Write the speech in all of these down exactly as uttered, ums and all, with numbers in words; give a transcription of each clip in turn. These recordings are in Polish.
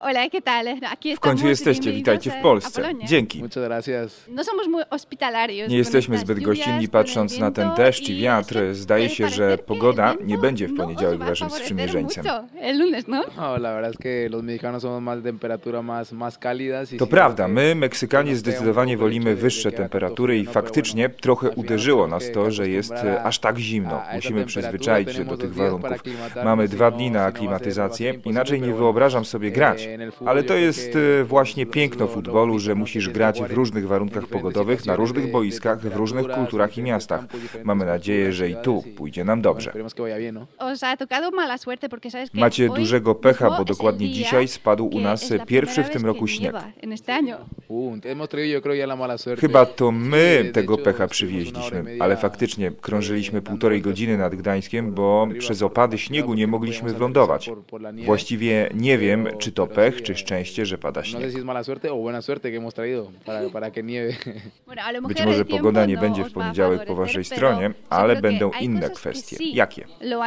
Hola, ¿qué tal? Aquí W końcu jesteście, witajcie w Polsce. Dzięki. Nie jesteśmy zbyt gościnni, patrząc na ten deszcz i wiatr. Zdaje się, że pogoda nie będzie w poniedziałek waszym sprzymierzeńcem. To prawda, my, Meksykanie, zdecydowanie wolimy wyższe temperatury i faktycznie trochę uderzyło nas to, że jest aż tak zimno. Musimy przyzwyczaić się do tych warunków. Mamy dwa dni na aklimatyzację, inaczej nie wyobrażam sobie grać. Ale to jest właśnie piękno futbolu, że musisz grać w różnych warunkach pogodowych, na różnych boiskach, w różnych kulturach i miastach. Mamy nadzieję, że i tu pójdzie nam dobrze. Macie dużego pecha, bo dokładnie dzisiaj spadł u nas pierwszy w tym roku śnieg. Chyba to my tego pecha przywieźliśmy, ale faktycznie krążyliśmy półtorej godziny nad Gdańskiem, bo przez opady śniegu nie mogliśmy wylądować. Właściwie nie wiem, czy to pech, czy szczęście, że pada śnieg. Być może pogoda nie będzie w poniedziałek po waszej stronie, ale będą inne kwestie. Jakie?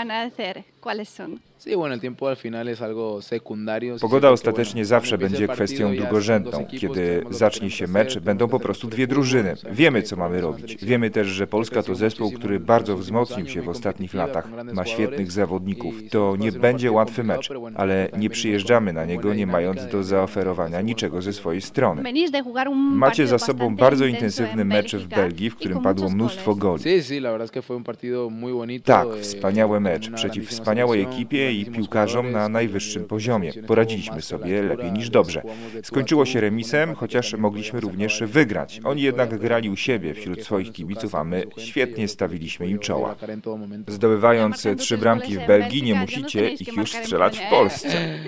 Pogoda ostatecznie zawsze będzie kwestią drugorzędną. Kiedy zacznie się mecz, będą po prostu dwie drużyny. Wiemy, co mamy robić. Wiemy też, że Polska to zespół, który bardzo wzmocnił się w ostatnich latach. Ma świetnych zawodników. To nie będzie łatwy mecz, ale nie przyjeżdżamy na niego, nie mając do zaoferowania niczego ze swojej strony. Macie za sobą bardzo intensywny mecz w Belgii, w którym padło mnóstwo goli. Tak, wspaniały mecz przeciw wspaniałej ekipie i piłkarzom na najwyższym poziomie. Poradziliśmy sobie lepiej niż dobrze. Skończyło się remisem, chociaż mogliśmy również wygrać. Oni jednak grali u siebie wśród swoich kibiców, a my świetnie stawiliśmy im czoła. Zdobywając trzy bramki w Belgii, nie musicie ich już strzelać w Polsce.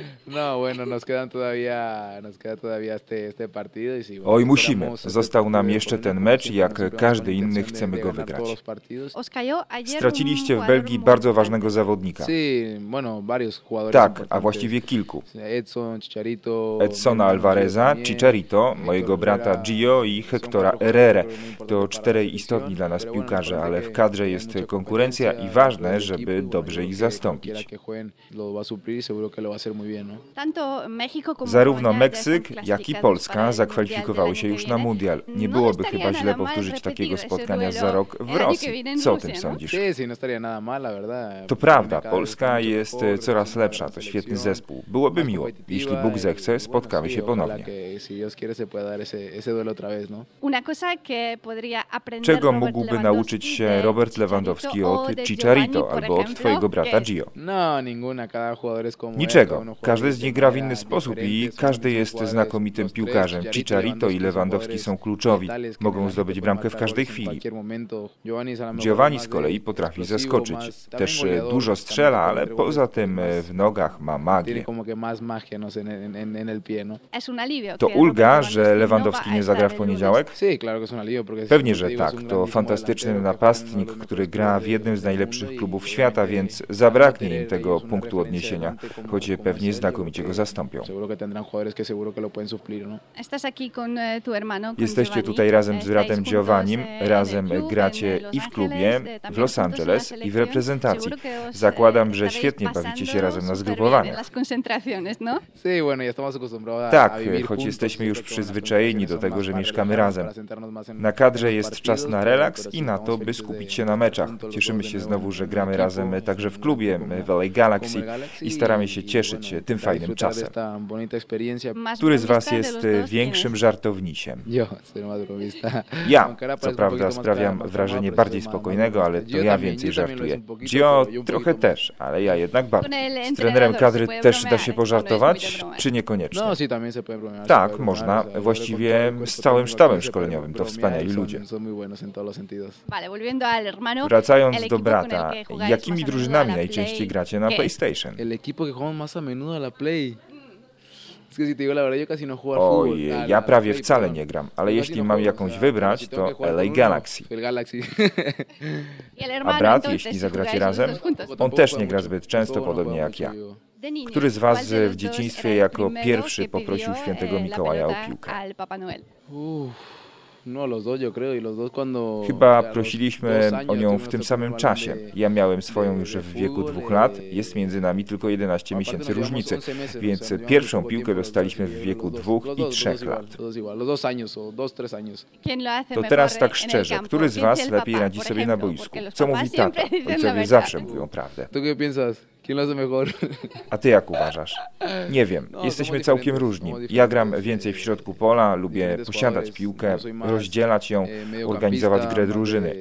Oj, musimy. Został nam jeszcze ten mecz i jak każdy inny chcemy go wygrać. Straciliście w Belgii bardzo ważnego zawodnika. Tak, a właściwie kilku. Edsona Alvareza, Chicharito, mojego brata Gio i Hectora Herrera. To czterej istotni dla nas piłkarze, ale w kadrze jest konkurencja i ważne, żeby dobrze ich zastąpić. Zarówno Meksyk, jak i Polska zakwalifikowały się już na mundial. Nie byłoby chyba źle powtórzyć takiego spotkania za rok w Rosji. Co o tym sądzisz? To prawda, Polska jest coraz lepsza, to świetny zespół. Byłoby miło. Jeśli Bóg zechce, spotkamy się ponownie. Czego mógłby nauczyć się Robert Lewandowski od Chicharito albo od twojego brata Gio? Niczego. Każdy z nich gra w inny sposób i każdy jest znakomitym piłkarzem. Chicharito i Lewandowski są kluczowi. Mogą zdobyć bramkę w każdej chwili. Giovanni z kolei potrafi zaskoczyć. Też dużo strzela, ale poza tym w nogach ma magię. To ulga, że Lewandowski nie zagra w poniedziałek? Pewnie, że tak. To fantastyczny napastnik, który gra w jednym z najlepszych klubów świata, więc zabraknie im tego punktu odniesienia, choć pewnie znakomicie go zastąpią. Jesteście tutaj razem z bratem Giovannim, razem gracie i w klubie, w Los Angeles i w reprezentacji. Zakładam, że świetnie bawicie się razem na zgrupowaniach. Tak, choć jesteśmy już przyzwyczajeni do tego, że mieszkamy razem. Na kadrze jest czas na relaks i na to, by skupić się na meczach. Cieszymy się znowu, że gramy razem także w klubie, w L A Galaxy i staramy się cieszyć tym fajnym czasem. Który z was jest większym żartownisiem? Ja, co prawda, sprawiam wrażenie bardziej spokojnego, ale to ja więcej żartuję. Gio trochę też, ale ja jednak bardzo. Z trenerem kadry też da się pożartować, czy niekoniecznie? Tak, można. Właściwie z całym sztabem szkoleniowym. To wspaniali ludzie. Wracając do brata, jakimi drużynami najczęściej gracie na PlayStation? Oj, ja prawie wcale nie gram, ale jeśli mam jakąś wybrać, to L A Galaxy. A brat, jeśli zagracie razem? On też nie gra zbyt często, podobnie jak ja. Który z was w dzieciństwie jako pierwszy poprosił świętego Mikołaja o piłkę? Chyba prosiliśmy o nią w tym samym czasie. Ja miałem swoją już w wieku dwóch lat, jest między nami tylko jedenaście miesięcy różnicy, więc pierwszą piłkę dostaliśmy w wieku dwóch i trzech lat. To teraz tak szczerze, który z was lepiej radzi sobie na boisku? Co mówi tata? Ojcowie zawsze mówią prawdę. A ty jak uważasz? Nie wiem, jesteśmy całkiem różni. Ja gram więcej w środku pola, lubię posiadać piłkę, rozdzielać ją, organizować grę drużyny.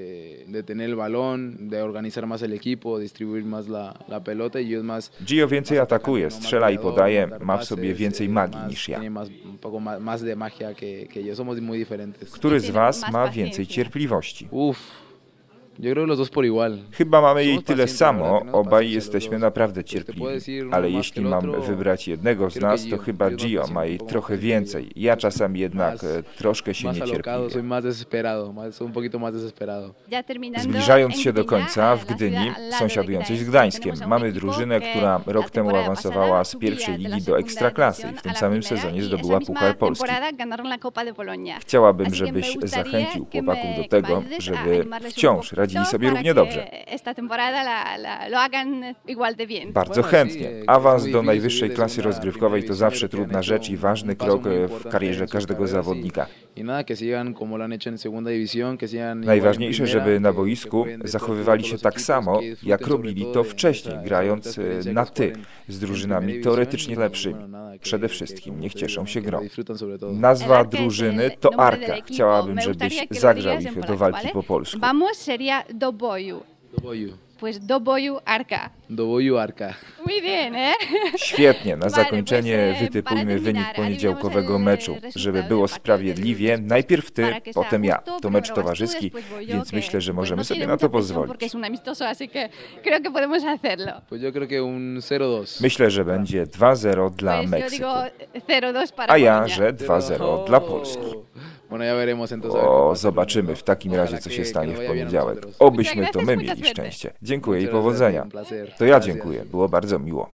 Gio więcej atakuje, strzela i podaje, ma w sobie więcej magii niż ja. Który z was ma więcej cierpliwości? Chyba mamy jej tyle samo, obaj jesteśmy naprawdę cierpliwi, ale jeśli mam wybrać jednego z nas, to chyba Gio ma jej trochę więcej. Ja czasami jednak troszkę się niecierpliwię. Zbliżając się do końca, w Gdyni, sąsiadującej z Gdańskiem, mamy drużynę, która rok temu awansowała z pierwszej ligi do Ekstraklasy i w tym samym sezonie zdobyła Puchar Polski. Chciałabym, żebyś zachęcił chłopaków do tego, żeby wciąż radzili sobie równie dobrze. Bardzo chętnie. Awans do najwyższej klasy rozgrywkowej to zawsze trudna rzecz i ważny krok w karierze każdego zawodnika. Najważniejsze, żeby na boisku zachowywali się tak samo, jak robili to wcześniej, grając na ty z drużynami teoretycznie lepszymi. Przede wszystkim niech cieszą się grą. Nazwa drużyny to Arka. Chciałabym, żebyś zagrzał ich do walki po polsku. Do boju. Do boju. Pues do boju Arka. Do boju Arka. Muy bien, ¿eh? Świetnie, na zakończenie wytypujmy wynik poniedziałkowego meczu, żeby było sprawiedliwie. Najpierw ty, potem ja. To mecz towarzyski, więc myślę, że możemy sobie na to pozwolić. Myślę, że będzie dwa zero dla Meksyku, a ja, że dwa zero dla Polski. O, zobaczymy w takim razie, co się stanie w poniedziałek. Obyśmy to my mieli szczęście. Dziękuję i powodzenia. To ja dziękuję, było bardzo miło.